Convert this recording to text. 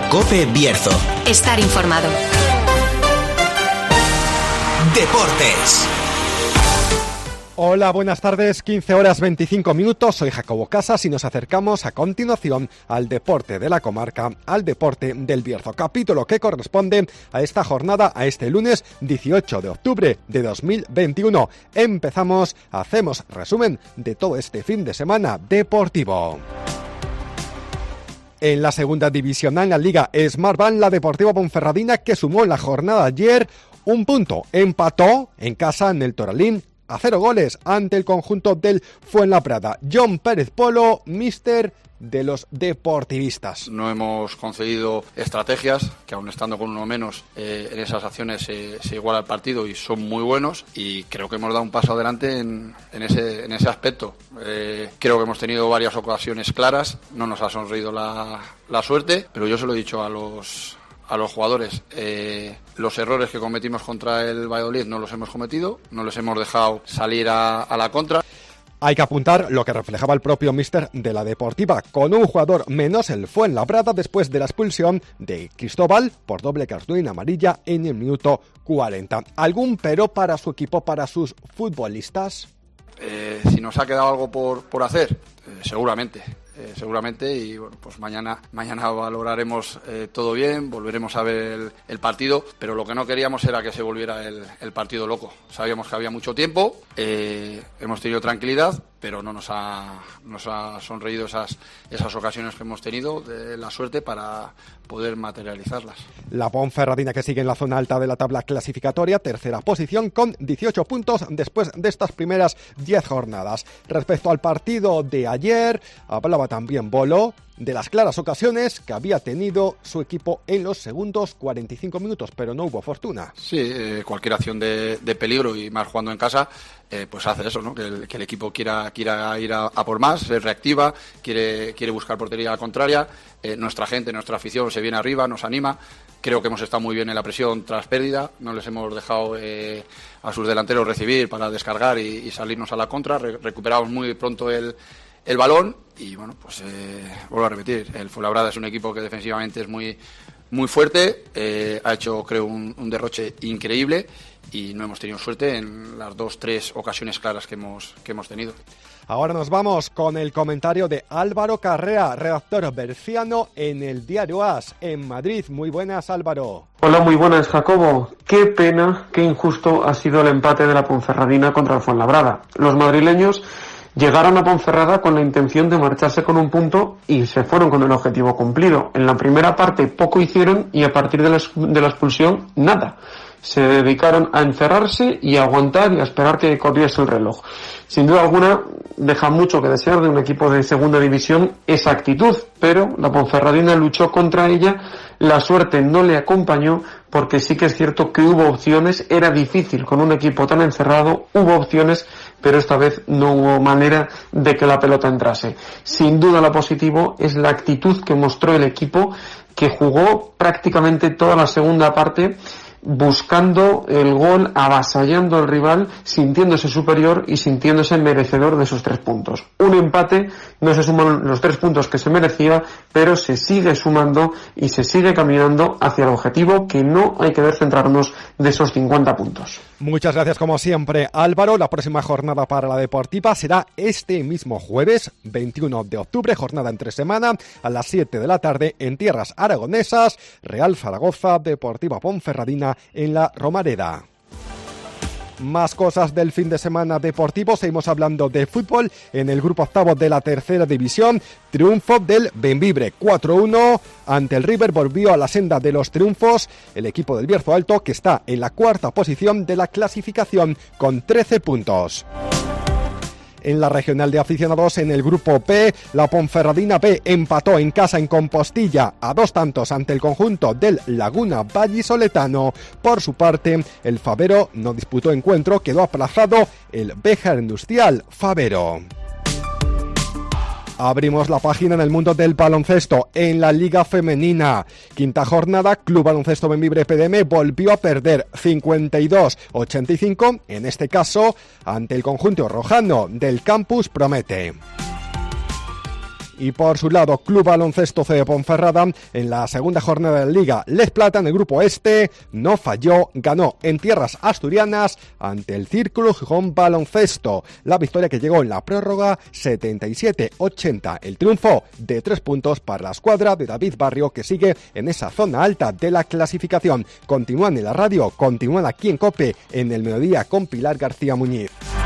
COPE Bierzo. Estar informado. Deportes. Hola, buenas tardes, 15 horas 25 minutos, soy Jacobo Casas y nos acercamos a continuación al deporte de la comarca, al deporte del Bierzo, capítulo que corresponde a esta jornada, a este lunes 18 de octubre de 2021. Empezamos, hacemos resumen de todo este fin de semana deportivo. En la segunda división, en la Liga Smartbank, la Deportiva Ponferradina, que sumó en la jornada ayer un punto, empató en casa en el Toralín a 0 goles ante el conjunto del Fuenlabrada. John Pérez Polo, míster de los deportivistas. No hemos concedido estrategias, que aun estando con uno menos en esas acciones se iguala el partido y son muy buenos, y creo que hemos dado un paso adelante en ese aspecto. Creo que hemos tenido varias ocasiones claras, no nos ha sonreído la suerte, pero yo se lo he dicho a los jugadores, los errores que cometimos contra el Valladolid no los hemos cometido, no les hemos dejado salir a la contra. Hay que apuntar lo que reflejaba el propio míster de la Deportiva, con un jugador menos el Fuenlabrada después de la expulsión de Cristóbal por doble cartulina amarilla en el minuto 40. ¿Algún pero para su equipo, para sus futbolistas? Si nos ha quedado algo por hacer, seguramente, y bueno, pues mañana valoraremos todo bien, volveremos a ver el partido, pero lo que no queríamos era que se volviera el partido loco. Sabíamos que había mucho tiempo, hemos tenido tranquilidad, pero no nos ha sonreído esas ocasiones que hemos tenido, de la suerte para poder materializarlas. La Ponferradina, que sigue en la zona alta de la tabla clasificatoria, tercera posición con 18 puntos después de estas primeras 10 jornadas. Respecto al partido de ayer, hablaba también Bolo de las claras ocasiones que había tenido su equipo en los segundos 45 minutos, pero no hubo fortuna. Sí, cualquier acción de peligro, y más jugando en casa, pues hace eso, ¿no? Que el equipo quiera ir a por más, se reactiva, quiere buscar portería contraria. Nuestra gente, nuestra afición se viene arriba, nos anima. Creo que hemos estado muy bien en la presión tras pérdida, no les hemos dejado a sus delanteros recibir para descargar y salirnos a la contra. Recuperamos muy pronto el balón y bueno, pues vuelvo a repetir, el Fuenlabrada es un equipo que defensivamente es muy fuerte, ha hecho, creo, un derroche increíble y no hemos tenido suerte en las 2-3 ocasiones claras que hemos tenido. Ahora nos vamos con el comentario de Álvaro Carrea, redactor berciano en el diario AS en Madrid. Muy buenas, Álvaro. Hola, muy buenas, Jacobo. Qué pena, qué injusto ha sido el empate de la Ponferradina contra el Fuenlabrada. Los madrileños llegaron a Ponferrada con la intención de marcharse con un punto y se fueron con el objetivo cumplido. En la primera parte poco hicieron y a partir de la expulsión nada. Se dedicaron a encerrarse y a aguantar y a esperar que corriese el reloj. Sin duda alguna deja mucho que desear de un equipo de segunda división esa actitud, pero la Ponferradina luchó contra ella, la suerte no le acompañó, porque sí que es cierto que hubo opciones, era difícil con un equipo tan encerrado, hubo opciones, pero esta vez no hubo manera de que la pelota entrase. Sin duda lo positivo es la actitud que mostró el equipo, que jugó prácticamente toda la segunda parte buscando el gol, avasallando al rival, sintiéndose superior y sintiéndose merecedor de esos 3 puntos. Un empate, no se suman los 3 puntos que se merecía, pero se sigue sumando y se sigue caminando hacia el objetivo, que no hay que descentrarnos de esos 50 puntos. Muchas gracias como siempre, Álvaro. La próxima jornada para la Deportiva será este mismo jueves 21 de octubre, jornada entre semana, a las 7 de la tarde en tierras aragonesas, Real Zaragoza, Deportiva Ponferradina en la Romareda. Más cosas del fin de semana deportivo. Seguimos hablando de fútbol en el grupo octavo de la tercera división. Triunfo del Bembibre 4-1 ante el River. Volvió a la senda de los triunfos el equipo del Bierzo Alto, que está en la cuarta posición de la clasificación con 13 puntos. En la regional de aficionados, en el grupo P, la Ponferradina B empató en casa en Compostilla a 2 tantos ante el conjunto del Laguna Vallisoletano. Por su parte, el Favero no disputó encuentro, quedó aplazado el Béjar Industrial Favero. Abrimos la página en el mundo del baloncesto. En la Liga Femenina, quinta jornada, Club Baloncesto Bembibre PDM volvió a perder 52-85, en este caso ante el conjunto rojano del Campus Promete. Y por su lado, Club Baloncesto C de Ponferrada, en la segunda jornada de la Liga Les Plata, en el grupo este, no falló, ganó en tierras asturianas ante el Círculo Gijón Baloncesto. La victoria que llegó en la prórroga 77-80. El triunfo de 3 puntos para la escuadra de David Barrio, que sigue en esa zona alta de la clasificación. Continúan en la radio, continúan aquí en COPE, en el mediodía con Pilar García Muñiz.